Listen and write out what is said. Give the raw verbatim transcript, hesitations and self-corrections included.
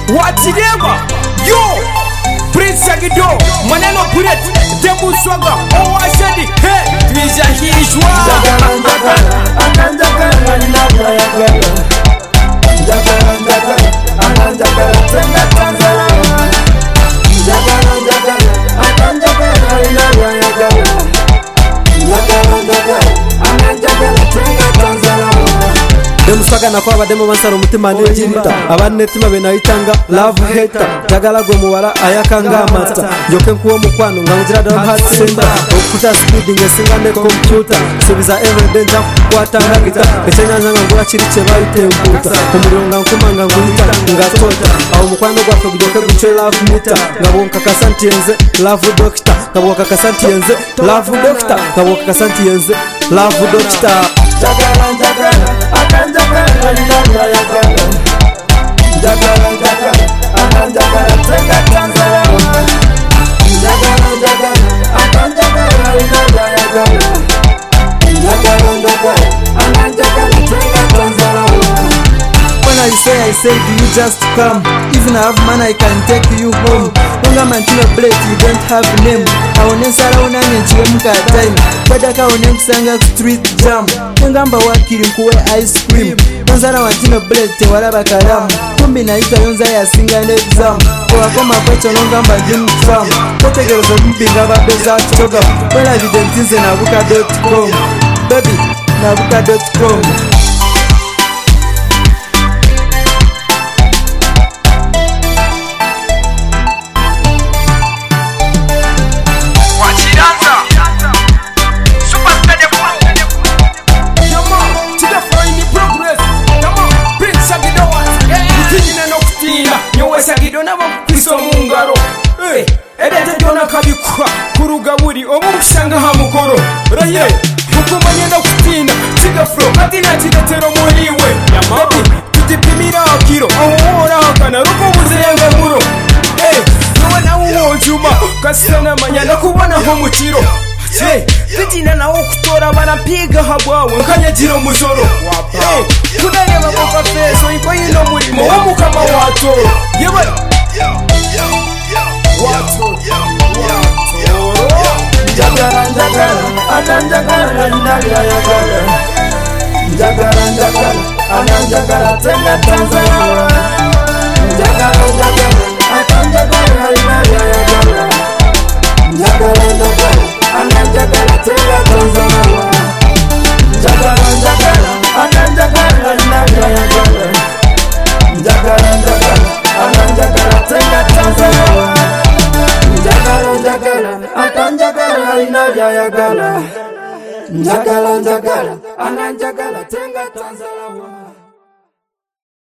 Watirema yo Prince Sagido maneno bullet Dembu Swaga Owashadi hey Twijahishwa Njagala njagala ananjagala ninabya yagala Njagala njagala ananjagala tenga Tanzania Njagala njagala ananjagala ninabya yagala Njagala njagala ananjagala tenga Tanzania Demuswaga na kwa demo mansaro umutima n'ijirita abanetima benayitanga love hater jagala gwe muwala ayakanga master joke nkuwo mukwano ngangira do hatsemba okuta speed ngesinga ne computer subiza everyday nja kwatanga gita ekyanyanja ngura kiri kye bayite mputa umuronga nkumanga nguyita ngatota aho mukwano gwafe gudoke guce love meter ngabonka kasanti yenze love doctor ngabonka kasanti yenze love doctor ngabonka kasanti yenze love doctor Jagala jagala akanjagala ninabya yagala Jagala jagala akanjagala tenga Tanzania Jagala jagala akanjagala ninabya yagala Jagala jagala akanjagala tenga Tanzania When I say I say do you just come even I have money I can take you home Unga mantino plate you don't have name Aonesara unanye chiwe muka time Badaka onekusanga street jam Ngamba wakiri nkuwe ice cream Nzara wantino plate walaba kalamu Kumbi na ita yonza ya singa exam Kwa koma kwecho ngamba jim fam Kotegerozo mbinga babeza choga Wela evidentize nabuka dot com Baby nabuka dot com Sagido nabo kristo mungaro eh edete jona kabikwa kuruga buri omushanga ha mukoro raye mukumanye no kutina tigafro katina tigatero muhiwe baby tutipimira kiro ohora kana rukubuze yanga muro eh no na wojuma kasana manyana kubona ho mukiro eh fitina na okutora banapiga habwawe nkanyagiro mujoro eh kunareba boka feso iko yino murimo omukama wato yeba wato Njagala njagala ananjagala ninabya yagala Njagala njagala ananjagala tenga Tanzania Njagala njagala ananjagala ninabya yagala Njagala njagala ananjagala tenga Tanzania Njagala njagala ananjagala ninabya yagala Njagala njagala ananjagala tenga Tanzania Njagala njagala ananjagala ninabya yagala Njagala njagala ananjagala tenga Tanzania